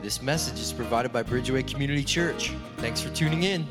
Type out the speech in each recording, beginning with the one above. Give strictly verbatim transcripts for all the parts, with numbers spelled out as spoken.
This message is provided by Bridgeway Community Church. Thanks for tuning in.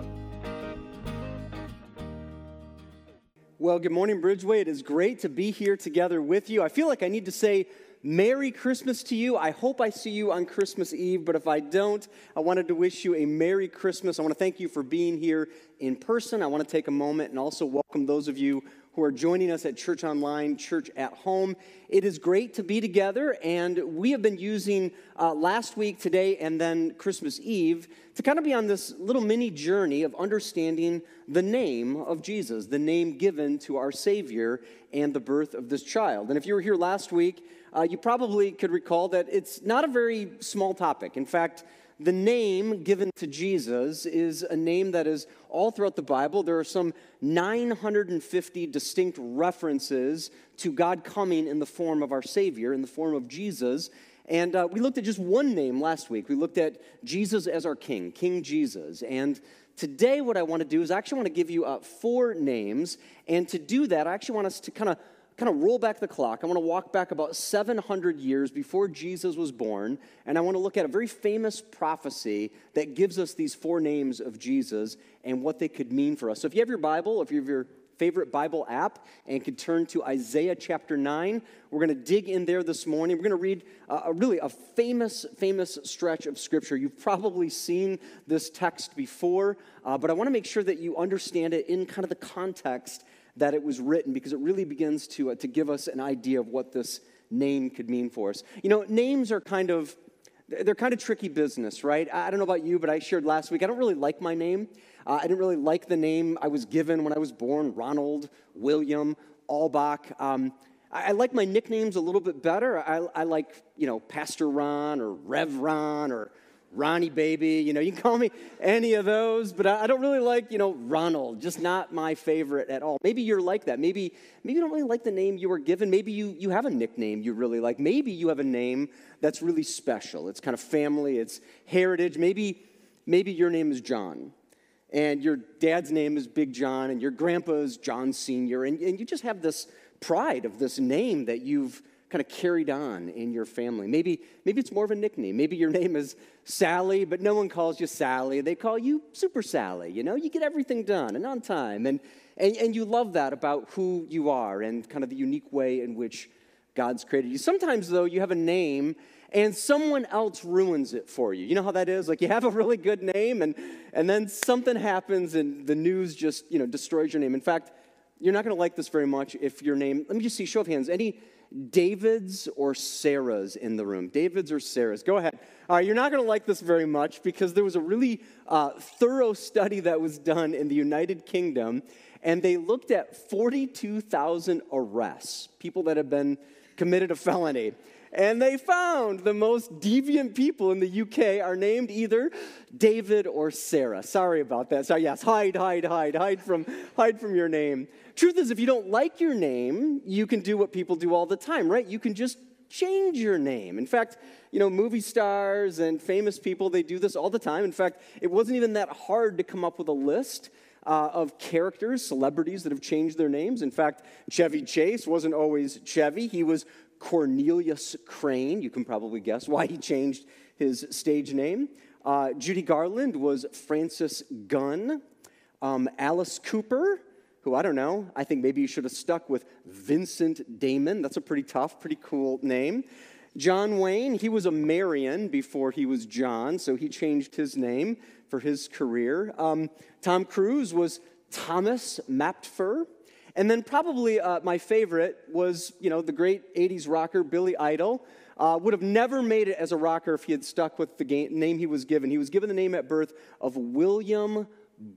Well, good morning, Bridgeway. It is great to be here together with you. I feel like I need to say Merry Christmas to you. I hope I see you on Christmas Eve, but if I don't, I wanted to wish you a Merry Christmas. I want to thank you for being here in person. I want to take a moment and also welcome those of you who are joining us at Church Online, Church at Home. It is great to be together, and we have been using uh, last week, today, and then Christmas Eve to kind of be on this little mini journey of understanding the name of Jesus, the name given to our Savior and the birth of this child. And if you were here last week, uh, you probably could recall that it's not a very small topic. In fact, the name given to Jesus is a name that is all throughout the Bible. There are some nine hundred fifty distinct references to God coming in the form of our Savior, in the form of Jesus. And uh, we looked at just one name last week. We looked at Jesus as our King, King Jesus. And today what I want to do is I actually want to give you uh, four names. And to do that, I actually want us to kind of kind of roll back the clock. I want to walk back about seven hundred years before Jesus was born, and I want to look at a very famous prophecy that gives us these four names of Jesus and what they could mean for us. So if you have your Bible, if you have your favorite Bible app, and could turn to Isaiah chapter nine, we're going to dig in there this morning. We're going to read a, a really a famous, famous stretch of Scripture. You've probably seen this text before, uh, but I want to make sure that you understand it in kind of the context that it was written, because it really begins to uh, to give us an idea of what this name could mean for us. You know, names are kind of, they're kind of tricky business, right? I don't know about you, but I shared last week, I don't really like my name. Uh, I didn't really like the name I was given when I was born, Ronald, William, Albach. Um, I, I like my nicknames a little bit better. I, I like, you know, Pastor Ron or Rev Ron or Ronnie Baby, you know, you can call me any of those, but I don't really like, you know, Ronald, just not my favorite at all. Maybe you're like that. Maybe maybe you don't really like the name you were given. Maybe you, you have a nickname you really like. Maybe you have a name that's really special. It's kind of family, it's heritage. Maybe, maybe your name is John, and your dad's name is Big John, and your grandpa's John Senior, and, and you just have this pride of this name that you've kind of carried on in your family. Maybe maybe it's more of a nickname. Maybe your name is Sally, but no one calls you Sally. They call you Super Sally. You know, you get everything done and on time. And, and, and you love that about who you are and kind of the unique way in which God's created you. Sometimes, though, you have a name and someone else ruins it for you. You know how that is? Like, you have a really good name, and, and then something happens and the news just, you know, destroys your name. In fact, you're not going to like this very much if your name, let me just see, show of hands, any Davids or Sarahs in the room? Davids or Sarahs? Go ahead. All right, you're not going to like this very much because there was a really uh, thorough study that was done in the United Kingdom, and they looked at forty-two thousand arrests, people that have been committed a felony. And they found the most deviant people in the U K are named either David or Sarah. Sorry about that. Sorry, yes, hide, hide, hide, hide from, hide from your name. Truth is, if you don't like your name, you can do what people do all the time, right? You can just change your name. In fact, you know, movie stars and famous people, they do this all the time. In fact, it wasn't even that hard to come up with a list Uh, of characters, celebrities that have changed their names. In fact, Chevy Chase wasn't always Chevy. He was Cornelius Crane. You can probably guess why he changed his stage name. Uh, Judy Garland was Frances Gunn. Um, Alice Cooper, who I don't know, I think maybe you should have stuck with Vincent Damon. That's a pretty tough, pretty cool name. John Wayne, he was a Marion before he was John, so he changed his name for his career. Um, Tom Cruise was Thomas Maptfer. And then probably uh, my favorite was, you know, the great eighties rocker Billy Idol. Uh, would have never made it as a rocker if he had stuck with the ga- name he was given. He was given the name at birth of William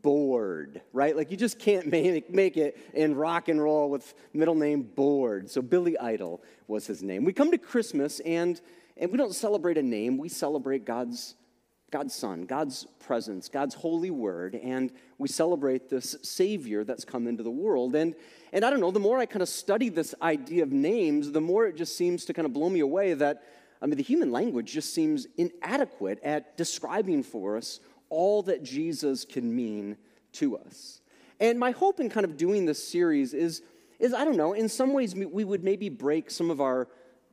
Board, right? Like, you just can't make, make it in rock and roll with middle name Board. So Billy Idol was his name. We come to Christmas, and and we don't celebrate a name. We celebrate God's God's Son, God's presence, God's holy word, and we celebrate this Savior that's come into the world. And and I don't know, the more I kind of study this idea of names, the more it just seems to kind of blow me away that, I mean, the human language just seems inadequate at describing for us all that Jesus can mean to us. And my hope in kind of doing this series is, is I don't know, in some ways we would maybe break some of our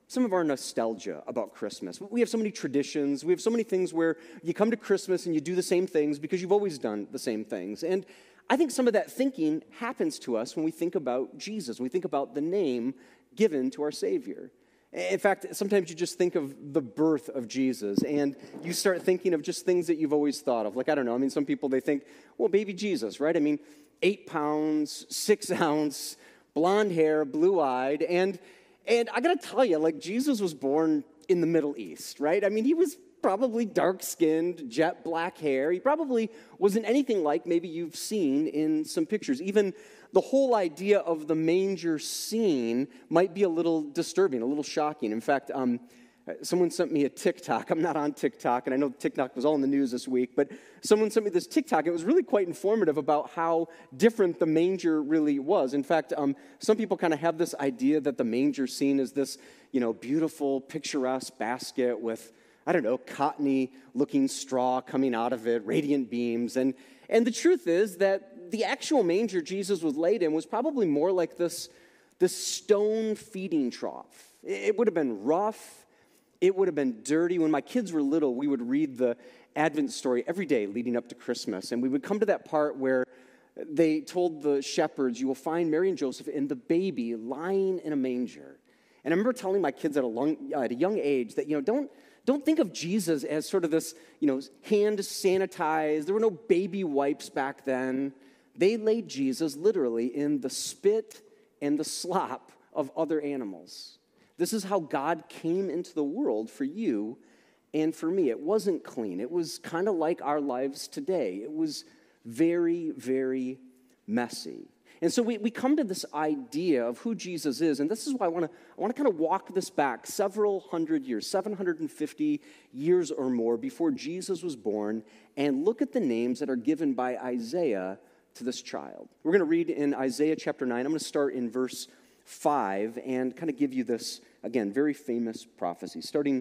some of our nostalgia about Christmas. We have so many traditions. We have so many things where you come to Christmas and you do the same things because you've always done the same things. And I think some of that thinking happens to us when we think about Jesus, when we think about the name given to our Savior. In fact, sometimes you just think of the birth of Jesus, and you start thinking of just things that you've always thought of. Like, I don't know, I mean, some people, they think, well, baby Jesus, right? I mean, eight pounds, six ounce, blonde hair, blue-eyed, and and I gotta tell you, like, Jesus was born in the Middle East, right? I mean, he was probably dark-skinned, jet black hair. He probably wasn't anything like maybe you've seen in some pictures. Even the whole idea of the manger scene might be a little disturbing, a little shocking. In fact, um, someone sent me a TikTok. I'm not on TikTok, and I know TikTok was all in the news this week, but someone sent me this TikTok. It was really quite informative about how different the manger really was. In fact, um, some people kind of have this idea that the manger scene is this, you know, beautiful, picturesque basket with, I don't know, cottony-looking straw coming out of it, radiant beams. And, and the truth is that the actual manger Jesus was laid in was probably more like this, this stone feeding trough. It, it would have been rough. It would have been dirty. When my kids were little, we would read the Advent story every day leading up to Christmas. And we would come to that part where they told the shepherds, you will find Mary and Joseph and the baby lying in a manger. And I remember telling my kids at a, long, uh, at a young age that, you know, don't, don't think of Jesus as sort of this, you know, hand sanitized. There were no baby wipes back then. They laid Jesus literally in the spit and the slop of other animals. This is how God came into the world for you and for me. It wasn't clean. It was kind of like our lives today. It was very, very messy. And so we, we come to this idea of who Jesus is, and this is why I want to I want to kind of walk this back several hundred years, seven hundred fifty years or more before Jesus was born, and look at the names that are given by Isaiah to this child. We're going to read in Isaiah chapter nine. I'm going to start in verse five and kind of give you this, again, very famous prophecy. Starting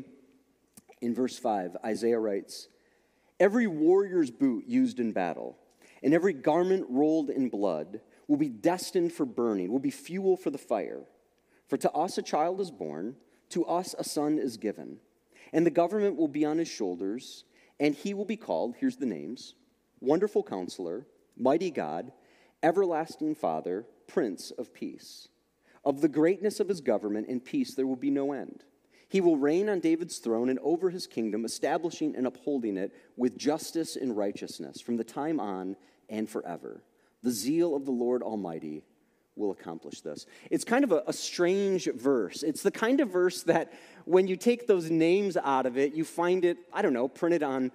in verse five, Isaiah writes, "Every warrior's boot used in battle, and every garment rolled in blood will be destined for burning, will be fuel for the fire. For to us a child is born, to us a son is given, and the government will be on his shoulders, and he will be called," here's the names, "Wonderful Counselor, Mighty God, Everlasting Father, Prince of Peace. Of the greatness of his government and peace there will be no end. He will reign on David's throne and over his kingdom, establishing and upholding it with justice and righteousness from the time on and forever. The zeal of the Lord Almighty will accomplish this." It's kind of a, a strange verse. It's the kind of verse that when you take those names out of it, you find it, I don't know, printed on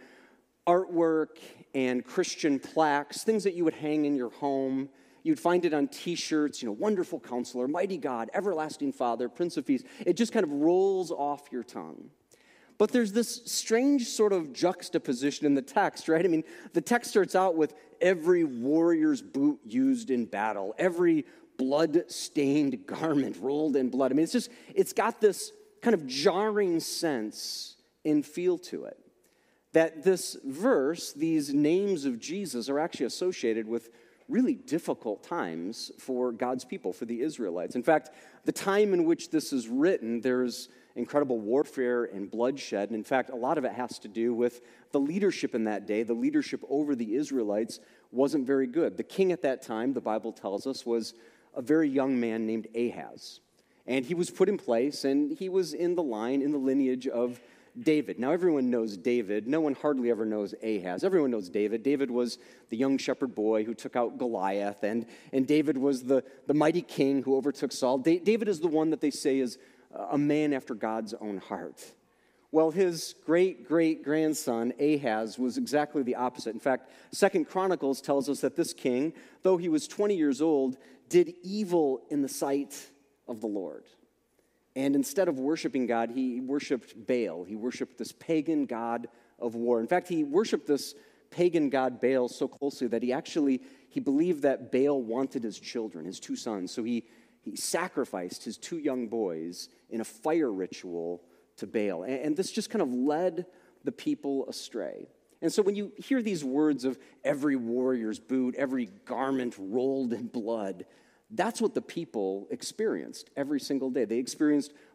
artwork and Christian plaques, things that you would hang in your home. You'd find it on T-shirts, you know, Wonderful Counselor, Mighty God, Everlasting Father, Prince of Peace. It just kind of rolls off your tongue. But there's this strange sort of juxtaposition in the text, right? I mean, the text starts out with every warrior's boot used in battle, every blood-stained garment rolled in blood. I mean, it's just, it's got this kind of jarring sense and feel to it. That this verse, these names of Jesus, are actually associated with really difficult times for God's people, for the Israelites. In fact, the time in which this is written, there's incredible warfare and bloodshed. And in fact, a lot of it has to do with the leadership in that day. The leadership over the Israelites wasn't very good. The king at that time, the Bible tells us, was a very young man named Ahaz. And he was put in place, and he was in the line, in the lineage of David. Now, everyone knows David. No one hardly ever knows Ahaz. Everyone knows David. David was the young shepherd boy who took out Goliath, and, and David was the, the mighty king who overtook Saul. Da- David is the one that they say is a man after God's own heart. Well, his great-great-grandson, Ahaz, was exactly the opposite. In fact, Second Chronicles tells us that this king, though he was twenty years old, did evil in the sight of the Lord. And instead of worshiping God, he worshiped Baal. He worshiped this pagan god of war. In fact, he worshiped this pagan god Baal so closely that he actually, he believed that Baal wanted his children, his two sons. So he, he sacrificed his two young boys in a fire ritual to Baal. And, and this just kind of led the people astray. And so when you hear these words of every warrior's boot, every garment rolled in blood, that's what the people experienced every single day. They experienced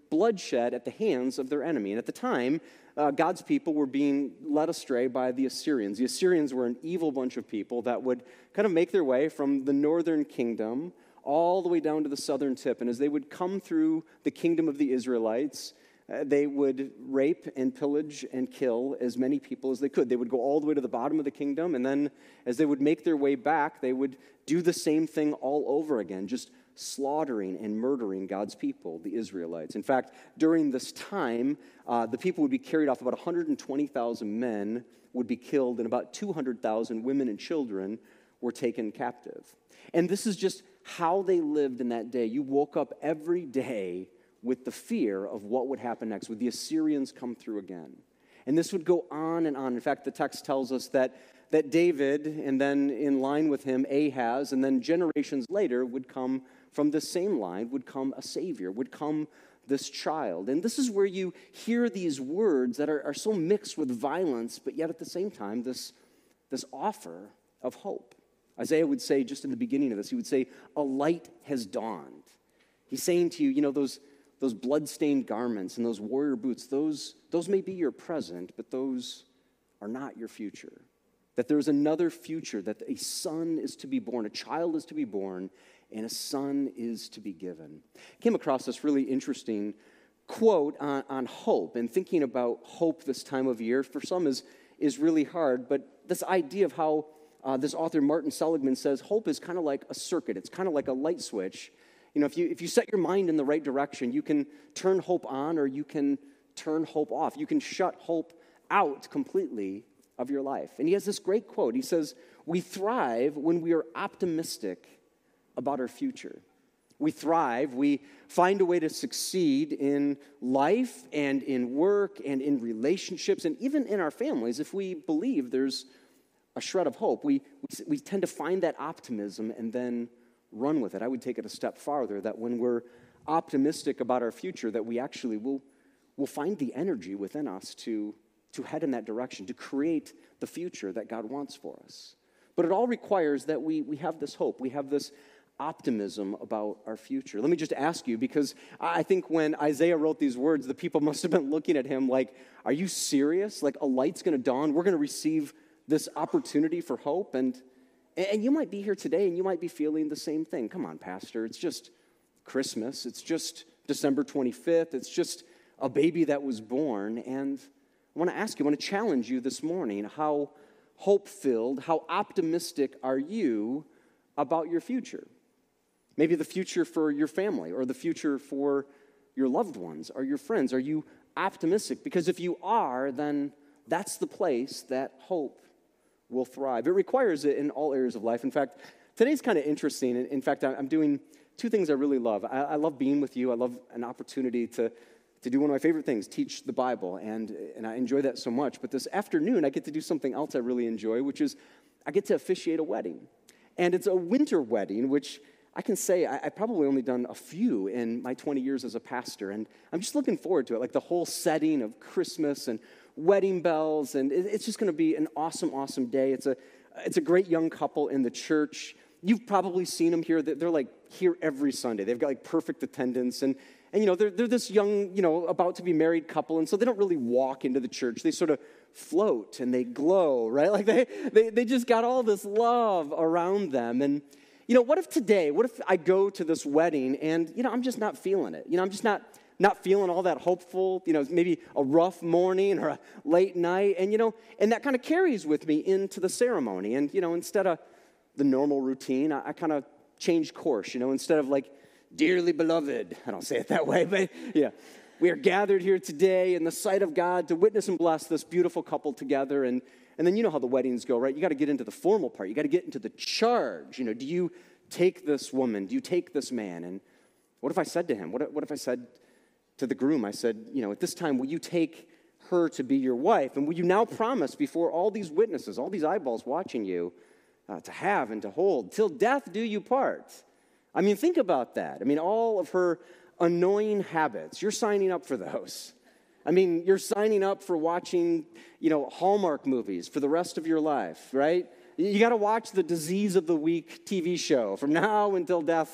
bloodshed at the hands of their enemy. And at the time, uh, God's people were being led astray by the Assyrians. The Assyrians were an evil bunch of people that would kind of make their way from the northern kingdom all the way down to the southern tip. And as they would come through the kingdom of the Israelites, uh, they would rape and pillage and kill as many people as they could. They would go all the way to the bottom of the kingdom, and then as they would make their way back, they would do the same thing all over again, just slaughtering and murdering God's people, the Israelites. In fact, during this time, uh, the people would be carried off. About one hundred twenty thousand men would be killed, and about two hundred thousand women and children were taken captive. And this is just how they lived in that day. You woke up every day with the fear of what would happen next. Would the Assyrians come through again? And this would go on and on. In fact, the text tells us that, that David, and then in line with him, Ahaz, and then generations later would come from the same line, would come a Savior, would come this child. And this is where you hear these words that are, are so mixed with violence, but yet at the same time, this, this offer of hope. Isaiah would say, just in the beginning of this, he would say, a light has dawned. He's saying to you, you know, those, those blood-stained garments and those warrior boots, those, those may be your present, but those are not your future. That there's another future, that a son is to be born, a child is to be born, and a son is to be given. I came across this really interesting quote on, on hope, and thinking about hope this time of year, for some is, is really hard, but this idea of how Uh, this author, Martin Seligman, says hope is kind of like a circuit. It's kind of like a light switch. You know, if you if you set your mind in the right direction, you can turn hope on or you can turn hope off. You can shut hope out completely of your life. And he has this great quote. He says, "We thrive when we are optimistic about our future. We thrive, we find a way to succeed in life and in work and in relationships and even in our families if we believe there's a shred of hope. We, we, we tend to find that optimism and then run with it. I would take it a step farther, that when we're optimistic about our future, that we actually will will find the energy within us to, to head in that direction, to create the future that God wants for us. But it all requires that we, we have this hope. We have this optimism about our future. Let me just ask you, because I think when Isaiah wrote these words, the people must have been looking at him like, are you serious? Like, a light's going to dawn? We're going to receive this opportunity for hope? And, and you might be here today and you might be feeling the same thing. Come on, Pastor, it's just Christmas. It's just December twenty-fifth. It's just a baby that was born. And I want to ask you, I want to challenge you this morning, how hope-filled, how optimistic are you about your future? Maybe the future for your family or the future for your loved ones or your friends. Are you optimistic? Because if you are, then that's the place that hope will thrive. It requires it in all areas of life. In fact, today's kind of interesting. In fact, I'm doing two things I really love. I, I love being with you. I love an opportunity to, to do one of my favorite things, teach the Bible, and, and I enjoy that so much. But this afternoon, I get to do something else I really enjoy, which is I get to officiate a wedding. And it's a winter wedding, which I can say I, I've probably only done a few in my twenty years as a pastor, and I'm just looking forward to it, like the whole setting of Christmas and wedding bells, and it, it's just going to be an awesome, awesome day. It's a, it's a great young couple in the church. You've probably seen them here. They're like here every Sunday. They've got like perfect attendance, and and you know they're they're this young, you know, about to be married couple, and so they don't really walk into the church. They sort of float and they glow, right? Like they they they just got all this love around them. And you know, what if today, what if I go to this wedding and you know I'm just not feeling it? You know, I'm just not. Not feeling all that hopeful, you know, maybe a rough morning or a late night. And, you know, and that kind of carries with me into the ceremony. And, you know, instead of the normal routine, I, I kind of change course, you know, instead of like, dearly beloved, I don't say it that way, but yeah, we are gathered here today in the sight of God to witness and bless this beautiful couple together. And, and then you know how the weddings go, right? You got to get into the formal part. You got to get into the charge. You know, do you take this woman? Do you take this man? And what if I said to him, what, what if I said to the groom, I said, you know, at this time, will you take her to be your wife? And will you now promise before all these witnesses, all these eyeballs watching you, uh, to have and to hold, till death do you part? I mean, think about that. I mean, all of her annoying habits, you're signing up for those. I mean, you're signing up for watching, you know, Hallmark movies for the rest of your life, right? You got to watch the Disease of the Week T V show from now until death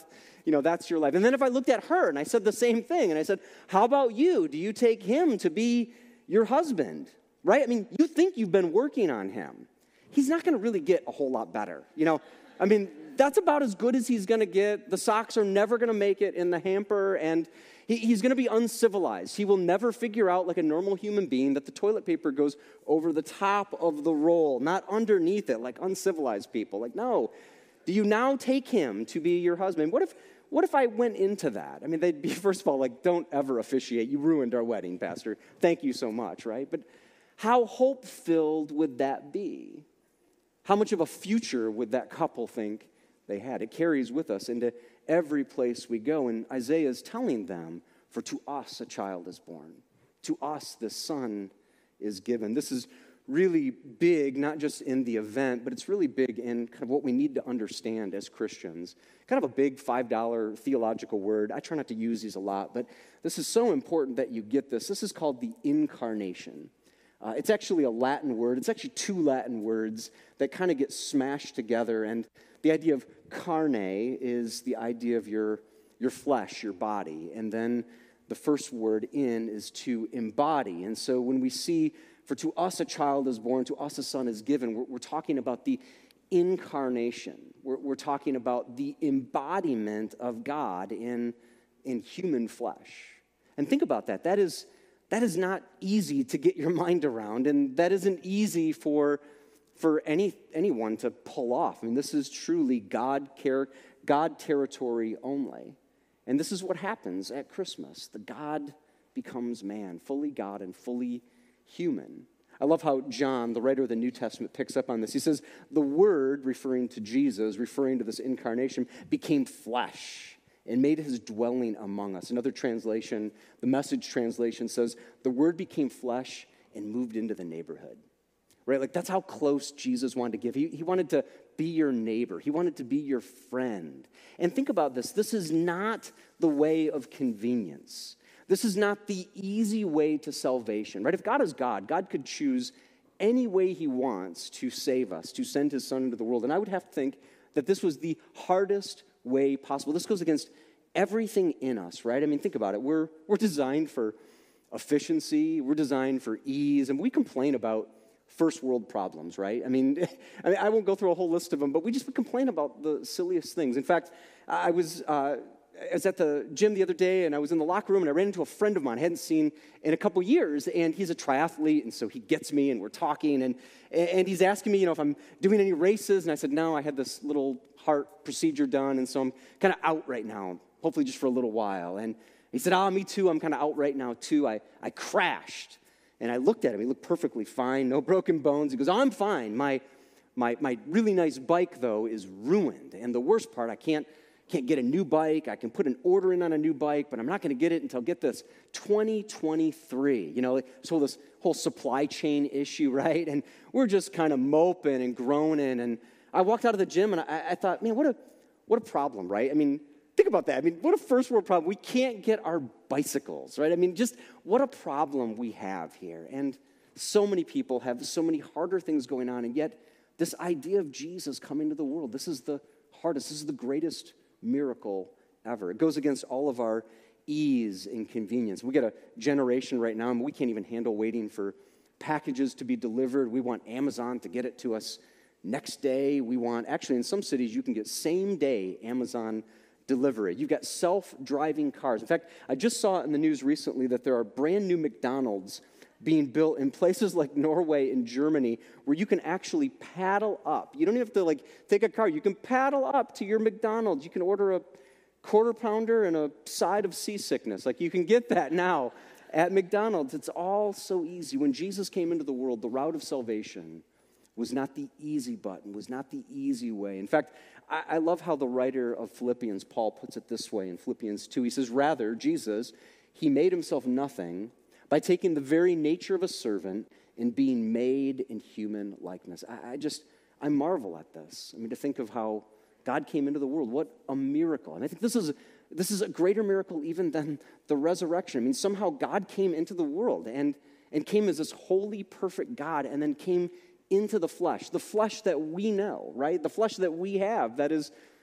you know, that's your life. And then if I looked at her and I said the same thing, and I said, how about you? Do you take him to be your husband, right? I mean, you think you've been working on him. He's not going to really get a whole lot better, you know? I mean, that's about as good as he's going to get. The socks are never going to make it in the hamper, and he, he's going to be uncivilized. He will never figure out, like a normal human being, that the toilet paper goes over the top of the roll, not underneath it, like uncivilized people. Like, no. Do you now take him to be your husband? What if what if I went into that? I mean, they'd be, first of all, like, don't ever officiate. You ruined our wedding, Pastor. Thank you so much, right? But how hope-filled would that be? How much of a future would that couple think they had? It carries with us into every place we go. And Isaiah is telling them, for to us a child is born. To us the son is given. This is really big, not just in the event, but it's really big in kind of what we need to understand as Christians. Kind of a big five dollar theological word. I try not to use these a lot, but this is so important that you get this. This is called the incarnation. Uh, it's actually a Latin word. It's actually two Latin words that kind of get smashed together. And the idea of carne is the idea of your, your flesh, your body. And then the first word in is to embody. And so when we see, for to us a child is born, to us a son is given, we're, we're talking about the incarnation. We're, we're talking about the embodiment of God in, in human flesh. And think about that. That is... That is not easy to get your mind around, and that isn't easy for, for any, anyone to pull off. I mean, this is truly God, care, God territory only. And this is what happens at Christmas. The God becomes man, fully God and fully human. I love how John, the writer of the New Testament, picks up on this. He says, the Word, referring to Jesus, referring to this incarnation, became flesh and made his dwelling among us. Another translation, the Message translation, says, the Word became flesh and moved into the neighborhood. Right? Like, that's how close Jesus wanted to give. He, he wanted to be your neighbor. He wanted to be your friend. And think about this. This is not the way of convenience. This is not the easy way to salvation, right? If God is God, God could choose any way he wants to save us, to send his son into the world. And I would have to think that this was the hardest way possible. This goes against everything in us, right? I mean, think about it. We're we're designed for efficiency. We're designed for ease, and we complain about first world problems, right? I mean, I mean, I won't go through a whole list of them, but we just complain about the silliest things. In fact, I was uh, I was at the gym the other day, and I was in the locker room, and I ran into a friend of mine I hadn't seen in a couple years, and he's a triathlete, and so he gets me, and we're talking, and and he's asking me, you know, if I'm doing any races, and I said, no, I had this little heart procedure done, and so I'm kind of out right now, hopefully just for a little while. And he said, ah, me too, I'm kind of out right now, too. I, I crashed, and I looked at him. He looked perfectly fine, no broken bones. He goes, oh, I'm fine. My, my, my really nice bike, though, is ruined, and the worst part, I can't Can't get a new bike. I can put an order in on a new bike, but I'm not going to get it until, get this, twenty twenty-three. You know, so this whole supply chain issue, right? And we're just kind of moping and groaning. And I walked out of the gym, and I, I thought, man, what a what a problem, right? I mean, think about that. I mean, what a first world problem. We can't get our bicycles, right? I mean, just what a problem we have here. And so many people have so many harder things going on, and yet this idea of Jesus coming to the world, this is the hardest, this is the greatest miracle ever. It goes against all of our ease and convenience. We got a generation right now, and we can't even handle waiting for packages to be delivered. We want Amazon to get it to us next day. We want, actually in some cities, you can get same day Amazon delivery. You've got self-driving cars. In fact, I just saw in the news recently that there are brand new McDonald's being built in places like Norway and Germany where you can actually paddle up. You don't even have to like take a car. You can paddle up to your McDonald's. You can order a quarter pounder and a side of seasickness. Like, you can get that now at McDonald's. It's all so easy. When Jesus came into the world, the route of salvation was not the easy button, was not the easy way. In fact, I, I love how the writer of Philippians, Paul, puts it this way in Philippians two. He says, rather, Jesus, he made himself nothing by taking the very nature of a servant and being made in human likeness. I, I just, I marvel at this. I mean, to think of how God came into the world. What a miracle. And I think this is, this is a greater miracle even than the resurrection. I mean, somehow God came into the world and, and came as this holy, perfect God, and then came into the flesh, the flesh that we know, right? The flesh that we have that is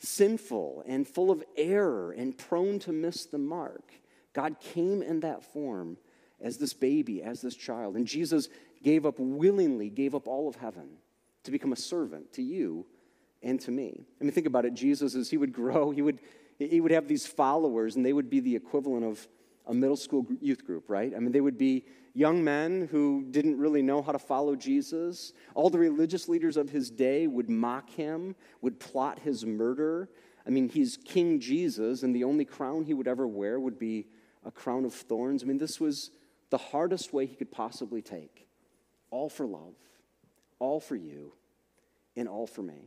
sinful and full of error and prone to miss the mark, God came in that form as this baby, as this child. And Jesus gave up willingly, gave up all of heaven to become a servant to you and to me. I mean, think about it. Jesus, as he would grow, he would, he would have these followers, and they would be the equivalent of a middle school youth group, right? I mean, they would be young men who didn't really know how to follow Jesus. All the religious leaders of his day would mock him, would plot his murder. I mean, he's King Jesus, and the only crown he would ever wear would be a crown of thorns. I mean, this was the hardest way he could possibly take. All for love, all for you, and all for me.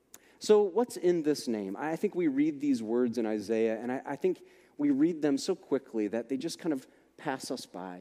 So what's in this name? I think we read these words in Isaiah, and I, I think we read them so quickly that they just kind of pass us by.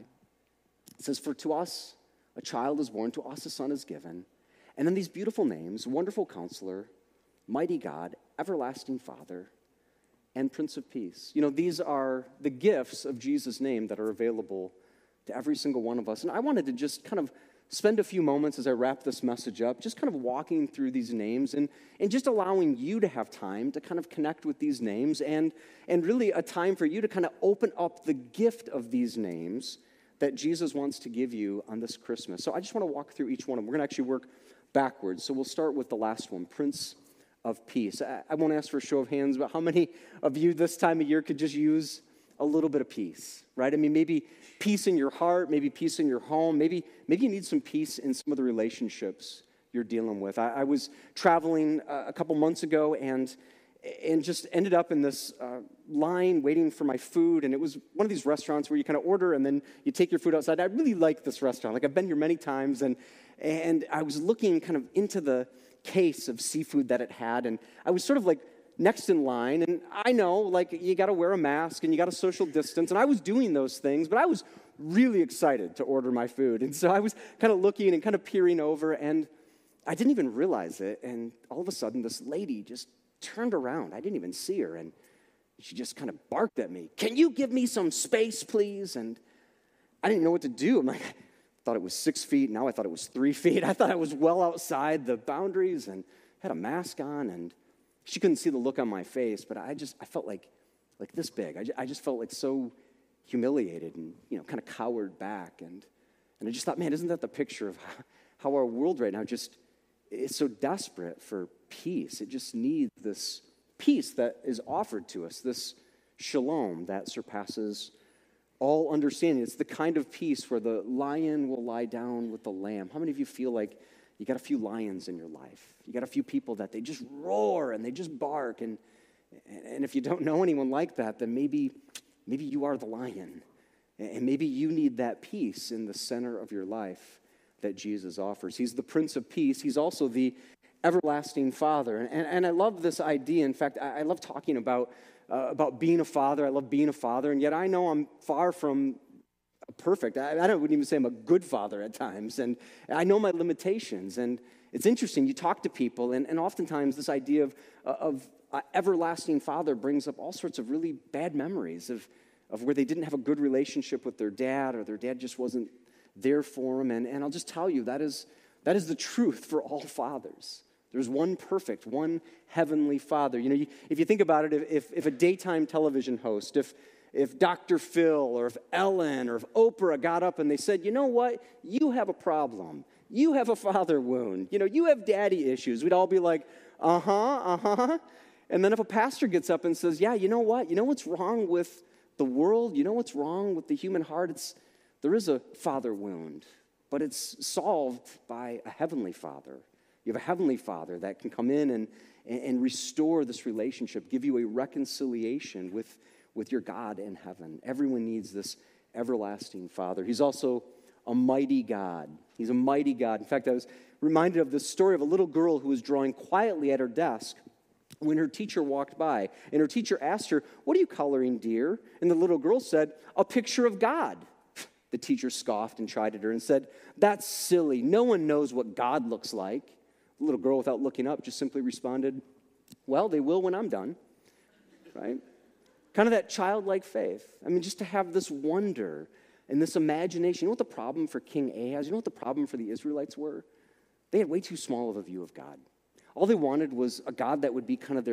It says, for to us a child is born, to us a son is given. And then these beautiful names, Wonderful Counselor, Mighty God, Everlasting Father, and Prince of Peace. You know, these are the gifts of Jesus' name that are available to every single one of us. And I wanted to just kind of spend a few moments as I wrap this message up, just kind of walking through these names and, and just allowing you to have time to kind of connect with these names and, and really a time for you to kind of open up the gift of these names that Jesus wants to give you on this Christmas. So I just want to walk through each one of them. We're going to actually work backwards. So we'll start with the last one, Prince of Peace. I, I won't ask for a show of hands, but how many of you this time of year could just use a little bit of peace, right? I mean, maybe peace in your heart, maybe peace in your home, maybe maybe you need some peace in some of the relationships you're dealing with. I, I was traveling uh, a couple months ago and and just ended up in this uh, line waiting for my food, and it was one of these restaurants where you kind of order and then you take your food outside. I really like this restaurant. Like, I've been here many times, and and I was looking kind of into the case of seafood that it had, and I was sort of like next in line, and I know, like, you got to wear a mask and you got to social distance, and I was doing those things, but I was really excited to order my food, and so I was kind of looking and kind of peering over, and I didn't even realize it, and all of a sudden, this lady just turned around. I didn't even see her, and she just kind of barked at me, "Can you give me some space, please?" And I didn't know what to do. I'm like, I thought it was six feet, now I thought it was three feet. I thought I was well outside the boundaries, and had a mask on, and she couldn't see the look on my face, but I just, I felt like, like this big. I just, I just felt like so humiliated and, you know, kind of cowered back. And, and I just thought, man, isn't that the picture of how, how our world right now just is so desperate for peace? It just needs this peace that is offered to us, this shalom that surpasses all understanding. It's the kind of peace where the lion will lie down with the lamb. How many of you feel like you got a few lions in your life? You got a few people that they just roar and they just bark. And, and if you don't know anyone like that, then maybe, maybe you are the lion. And maybe you need that peace in the center of your life that Jesus offers. He's the Prince of Peace. He's also the everlasting Father. And, and, and I love this idea. In fact, I, I love talking about, uh, about being a father. I love being a father. And yet I know I'm far from perfect. I, I don't, wouldn't even say I'm a good father at times. And I know my limitations. And it's interesting. You talk to people, and, and oftentimes this idea of, of uh, everlasting Father brings up all sorts of really bad memories of, of where they didn't have a good relationship with their dad, or their dad just wasn't there for them. And, and I'll just tell you, that is, that is the truth for all fathers. There's one perfect, one heavenly Father. You know, you, if you think about it, if, if a daytime television host, if If Doctor Phil or if Ellen or if Oprah got up and they said, "You know what? You have a problem. You have a father wound. You know, you have daddy issues," we'd all be like, uh-huh, uh-huh. And then if a pastor gets up and says, "Yeah, you know what? You know what's wrong with the world? You know what's wrong with the human heart? It's there is a father wound, but it's solved by a heavenly Father. You have a heavenly Father that can come in and, and restore this relationship, give you a reconciliation with with your God in heaven." Everyone needs this everlasting Father. He's also a mighty God. He's a mighty God. In fact, I was reminded of the story of a little girl who was drawing quietly at her desk when her teacher walked by. And her teacher asked her, "What are you coloring, dear?" And the little girl said, "A picture of God." The teacher scoffed and chided her and said, "That's silly. No one knows what God looks like." The little girl, without looking up, just simply responded, "Well, they will when I'm done." Right? Kind of that childlike faith. I mean, just to have this wonder and this imagination. You know what the problem for King Ahaz, you know what the problem for the Israelites were? They had way too small of a view of God. All they wanted was a God that would be kind of their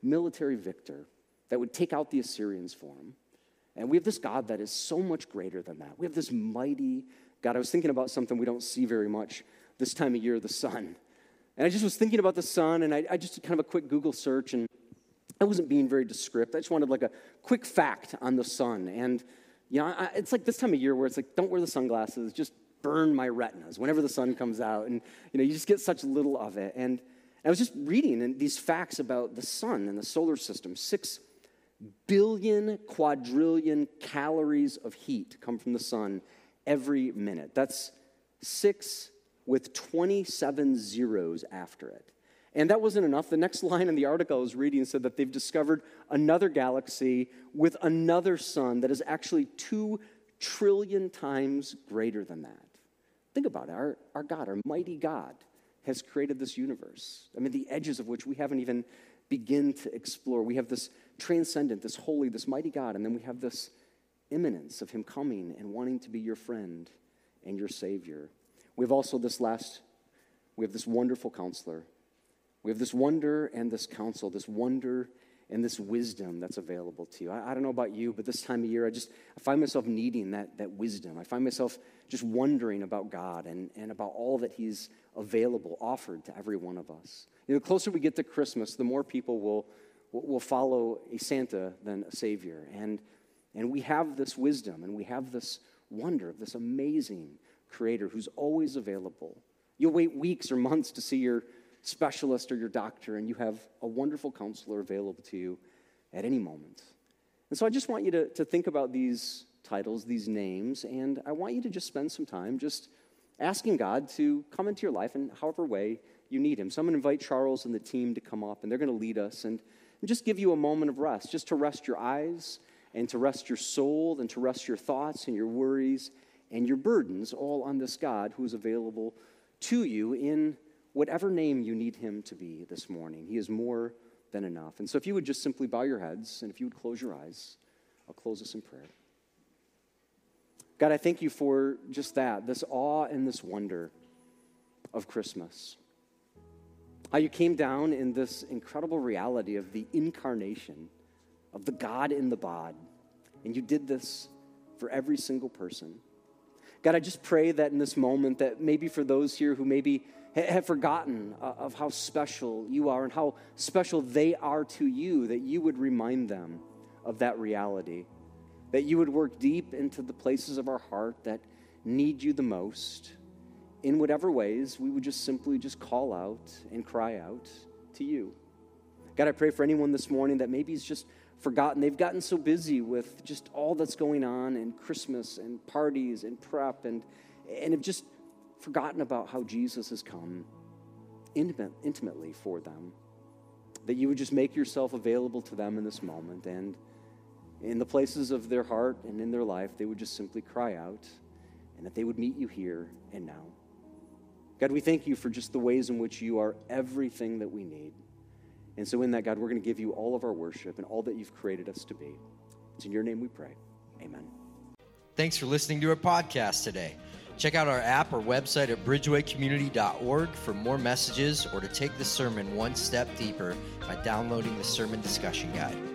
military victor that would take out the Assyrians for him. And we have this God that is so much greater than that. We have this mighty God. I was thinking about something we don't see very much this time of year, the sun. And I just was thinking about the sun, and I, I just did kind of a quick Google search, and I wasn't being very descriptive. I just wanted like a quick fact on the sun. And, you know, I, it's like this time of year where it's like, don't wear the sunglasses, just burn my retinas whenever the sun comes out. And, you know, you just get such little of it. And I was just reading these facts about the sun and the solar system. Six billion quadrillion calories of heat come from the sun every minute. That's six with twenty-seven zeros after it. And that wasn't enough. The next line in the article I was reading said that they've discovered another galaxy with another sun that is actually two trillion times greater than that. Think about it. Our, our God, our mighty God, has created this universe. I mean, the edges of which we haven't even begun to explore. We have this transcendent, this holy, this mighty God, and then we have this imminence of him coming and wanting to be your friend and your Savior. We have also this last, we have this wonderful counselor. We have this wonder and this counsel, this wonder and this wisdom that's available to you. I, I don't know about you, but this time of year, I just I find myself needing that, that wisdom. I find myself just wondering about God and, and about all that he's available, offered to every one of us. You know, the closer we get to Christmas, the more people will, will follow a Santa than a Savior. And, and we have this wisdom and we have this wonder of this amazing Creator who's always available. You'll wait weeks or months to see your specialist or your doctor, and you have a wonderful counselor available to you at any moment. And so I just want you to, to think about these titles, these names, and I want you to just spend some time just asking God to come into your life in however way you need him. So I'm going to invite Charles and the team to come up, and they're going to lead us and, and just give you a moment of rest, just to rest your eyes and to rest your soul and to rest your thoughts and your worries and your burdens all on this God who is available to you in whatever name you need him to be this morning. He is more than enough. And so if you would just simply bow your heads, and if you would close your eyes, I'll close us in prayer. God, I thank you for just that, this awe and this wonder of Christmas. How you came down in this incredible reality of the incarnation, of the God in the bod. And you did this for every single person. God, I just pray that in this moment, that maybe for those here who maybe have forgotten of how special you are and how special they are to you, that you would remind them of that reality, that you would work deep into the places of our heart that need you the most. In whatever ways, we would just simply just call out and cry out to you. God, I pray for anyone this morning that maybe is just forgotten. They've gotten so busy with just all that's going on and Christmas and parties and prep and, and have just forgotten about how Jesus has come intimate, intimately for them, that you would just make yourself available to them in this moment, and in the places of their heart and in their life, they would just simply cry out, and that they would meet you here and now. God, we thank you for just the ways in which you are everything that we need. And so in that, God, we're going to give you all of our worship and all that you've created us to be. It's in your name we pray. Amen. Thanks for listening to our podcast today. Check out our app or website at bridgeway community dot org for more messages or to take the sermon one step deeper by downloading the sermon discussion guide.